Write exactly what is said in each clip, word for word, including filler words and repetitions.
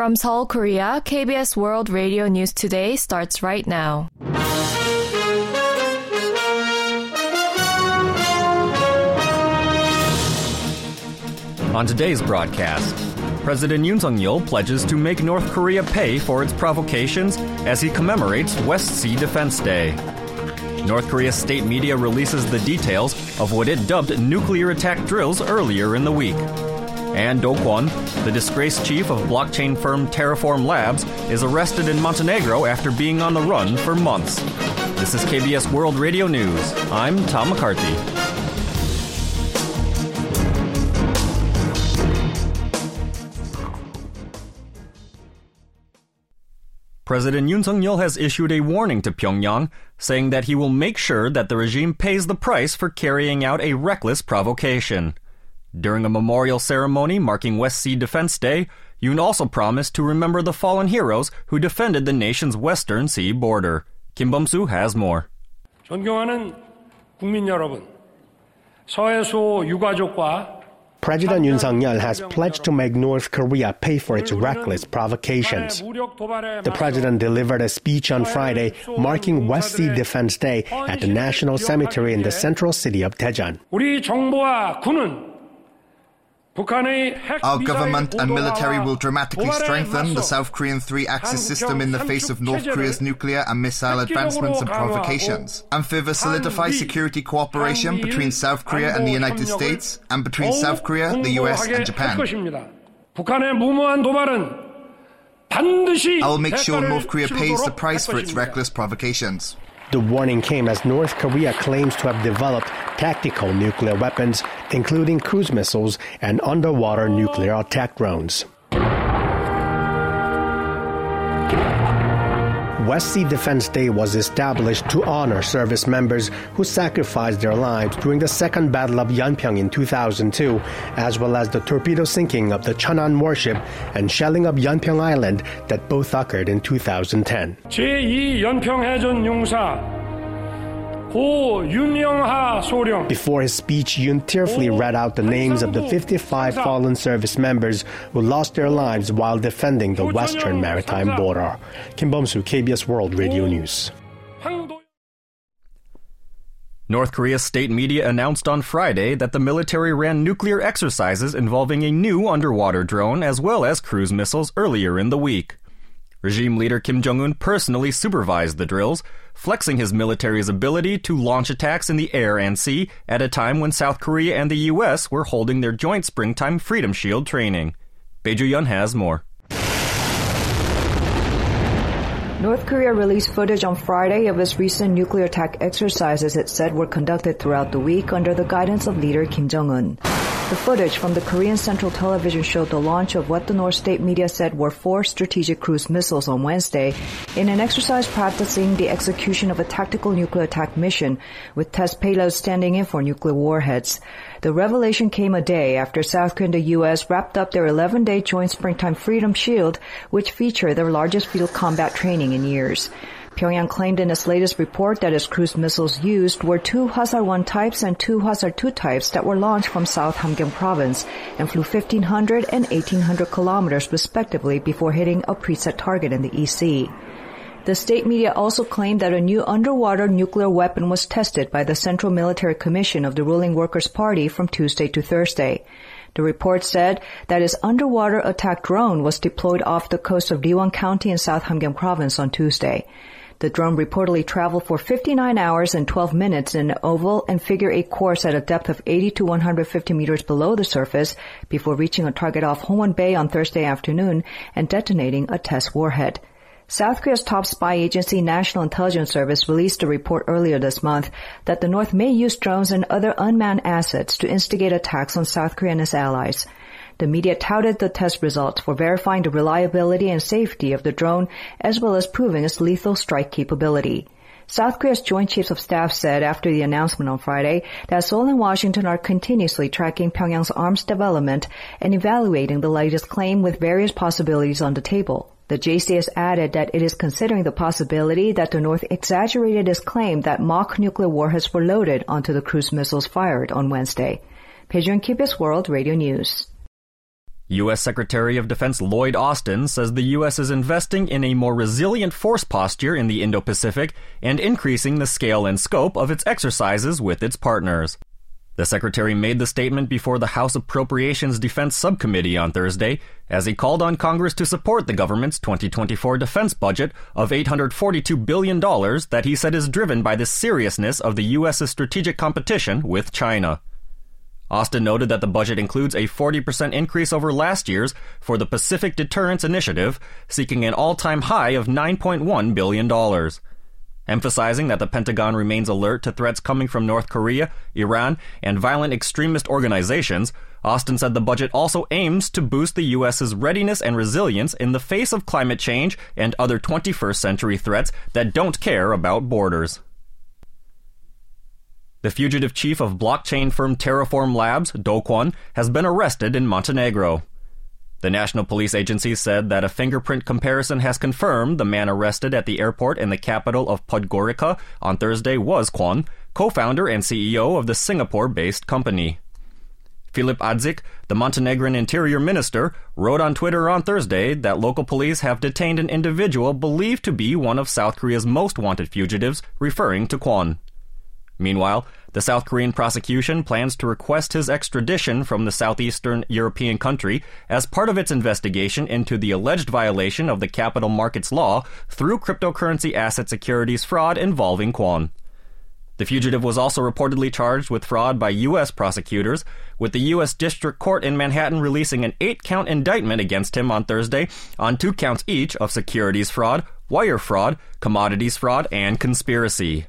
From Seoul, Korea, K B S World Radio News Today starts right now. On today's broadcast, President Yoon Suk-yeol pledges to make North Korea pay for its provocations as he commemorates West Sea Defense Day. North Korea's state media releases the details of what it dubbed nuclear attack drills earlier in the week. And Do Kwon, the disgraced chief of blockchain firm Terraform Labs, is arrested in Montenegro after being on the run for months. This is K B S World Radio News. I'm Tom McCarthy. President Yoon Suk-yeol has issued a warning to Pyongyang, saying that he will make sure that the regime pays the price for carrying out a reckless provocation. During a memorial ceremony marking West Sea Defense Day, Yoon also promised to remember the fallen heroes who defended the nation's western sea border. Kim Bum-soo has more. 존경하는 국민 여러분, 서해수 유가족과 President Yoon Suk-yeol has pledged to make North Korea pay for its reckless provocations. The president delivered a speech on Friday marking West Sea Defense Day at the National Cemetery in the central city of Daejeon. 우리 정부와 군은 Our government and military will dramatically strengthen the South Korean three-axis system in the face of North Korea's nuclear and missile advancements and provocations, and further solidify security cooperation between South Korea and the United States, and between South Korea, the U S, and Japan. I will make sure North Korea pays the price for its reckless provocations. The warning came as North Korea claims to have developed tactical nuclear weapons, including cruise missiles and underwater nuclear attack drones. West Sea Defense Day was established to honor service members who sacrificed their lives during the Second Battle of Yeonpyeong in two thousand two, as well as the torpedo sinking of the Cheonan warship and shelling of Yeonpyeong Island that both occurred in two thousand ten. 제이 연평 해전 용사 고 윤영하 소령. Before his speech, Yoon tearfully read out the names of the fifty-five fallen service members who lost their lives while defending the western maritime border. Kim Bum-soo, K B S World Radio News. North Korea's state media announced on Friday that the military ran nuclear exercises involving a new underwater drone as well as cruise missiles earlier in the week. Regime leader Kim Jong-un personally supervised the drills, flexing his military's ability to launch attacks in the air and sea at a time when South Korea and the U S were holding their joint springtime Freedom Shield training. Bae Ju-yeon has more. North Korea released footage on Friday of its recent nuclear attack exercises it said were conducted throughout the week under the guidance of leader Kim Jong-un. The footage from the Korean Central Television showed the launch of what the North state media said were four strategic cruise missiles on Wednesday in an exercise practicing the execution of a tactical nuclear attack mission with test payloads standing in for nuclear warheads. The revelation came a day after South Korea and the U S wrapped up their eleven-day joint springtime Freedom Shield, which featured their largest field combat training in years. Pyongyang claimed in its latest report that its cruise missiles used were two Hwasar one types and two Hwasar two types that were launched from South Hamgyong province and flew fifteen hundred and eighteen hundred kilometers respectively before hitting a preset target in the E C. The state media also claimed that a new underwater nuclear weapon was tested by the Central Military Commission of the ruling Workers' Party from Tuesday to Thursday. The report said that its underwater attack drone was deployed off the coast of Riwon County in South Hamgyong province on Tuesday. The drone reportedly traveled for fifty-nine hours and twelve minutes in an oval and figure-eight course at a depth of eighty to one hundred fifty meters below the surface before reaching a target off Hongwon Bay on Thursday afternoon and detonating a test warhead. South Korea's top spy agency, National Intelligence Service, released a report earlier this month that the North may use drones and other unmanned assets to instigate attacks on South Korea and its allies. The media touted the test results for verifying the reliability and safety of the drone, as well as proving its lethal strike capability. South Korea's Joint Chiefs of Staff said after the announcement on Friday that Seoul and Washington are continuously tracking Pyongyang's arms development and evaluating the latest claim with various possibilities on the table. The J C S added that it is considering the possibility that the North exaggerated its claim that mock nuclear warheads were loaded onto the cruise missiles fired on Wednesday. Bae Ju-yeon, K B S World Radio News. U S Secretary of Defense Lloyd Austin says the U S is investing in a more resilient force posture in the Indo-Pacific and increasing the scale and scope of its exercises with its partners. The Secretary made the statement before the House Appropriations Defense Subcommittee on Thursday as he called on Congress to support the government's twenty twenty-four defense budget of eight hundred forty-two billion dollars that he said is driven by the seriousness of the U S's strategic competition with China. Austin noted that the budget includes a forty percent increase over last year's for the Pacific Deterrence Initiative, seeking an all-time high of nine point one billion dollars. Emphasizing that the Pentagon remains alert to threats coming from North Korea, Iran, and violent extremist organizations, Austin said the budget also aims to boost the U S's readiness and resilience in the face of climate change and other twenty-first century threats that don't care about borders. The fugitive chief of blockchain firm Terraform Labs, Do Kwon, has been arrested in Montenegro. The National Police Agency said that a fingerprint comparison has confirmed the man arrested at the airport in the capital of Podgorica on Thursday was Kwon, co-founder and C E O of the Singapore-based company. Filip Adzik, the Montenegrin interior minister, wrote on Twitter on Thursday that local police have detained an individual believed to be one of South Korea's most wanted fugitives, referring to Kwon. Meanwhile, the South Korean prosecution plans to request his extradition from the southeastern European country as part of its investigation into the alleged violation of the capital markets law through cryptocurrency asset securities fraud involving Kwon. The fugitive was also reportedly charged with fraud by U S prosecutors, with the U S District Court in Manhattan releasing an eight-count indictment against him on Thursday on two counts each of securities fraud, wire fraud, commodities fraud, and conspiracy.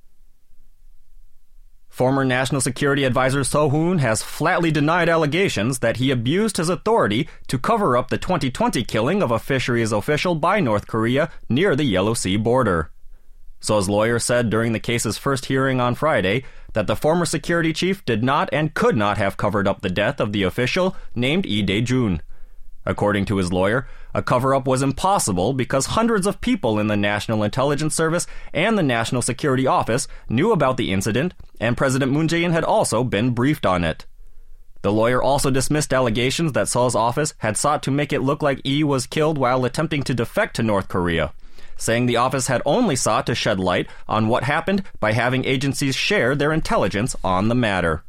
Former National Security Advisor Seo Hoon has flatly denied allegations that he abused his authority to cover up the twenty twenty killing of a fisheries official by North Korea near the Yellow Sea border. Seo's lawyer said during the case's first hearing on Friday that the former security chief did not and could not have covered up the death of the official named Lee Dae-jun. According to his lawyer, a cover-up was impossible because hundreds of people in the National Intelligence Service and the National Security Office knew about the incident, and President Moon Jae-in had also been briefed on it. The lawyer also dismissed allegations that Seo's office had sought to make it look like Lee was killed while attempting to defect to North Korea, saying the office had only sought to shed light on what happened by having agencies share their intelligence on the matter.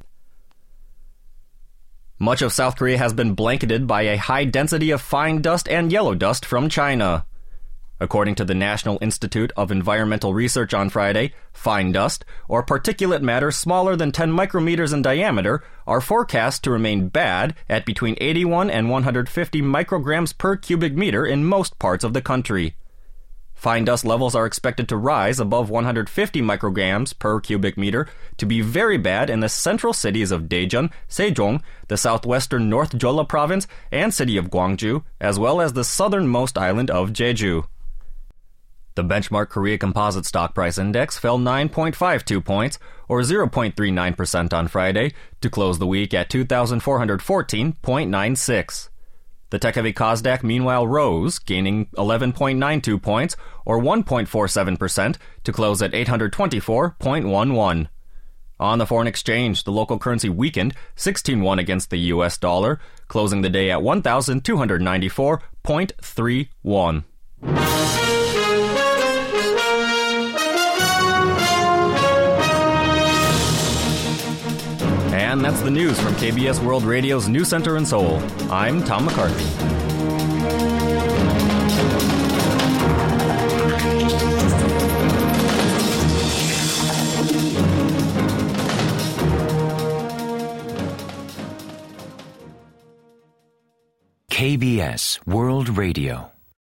Much of South Korea has been blanketed by a high density of fine dust and yellow dust from China. According to the National Institute of Environmental Research on Friday, fine dust, or particulate matter smaller than ten micrometers in diameter, are forecast to remain bad at between eighty-one and one hundred fifty micrograms per cubic meter in most parts of the country. Fine dust levels are expected to rise above one hundred fifty micrograms per cubic meter to be very bad in the central cities of Daejeon, Sejong, the southwestern North Jeolla province, and city of Gwangju, as well as the southernmost island of Jeju. The benchmark Korea Composite Stock Price Index fell nine point five two points, or zero point three nine percent on Friday, to close the week at two thousand four hundred fourteen point nine six. The tech-heavy Kosdaq meanwhile rose, gaining eleven point nine two points, or one point four seven percent, to close at eight hundred twenty-four point one one. On the foreign exchange, the local currency weakened sixteen won against the U S dollar, closing the day at one thousand two hundred ninety-four point three one. And that's the news from K B S World Radio's News Center in Seoul. I'm Tom McCarthy. K B S World Radio.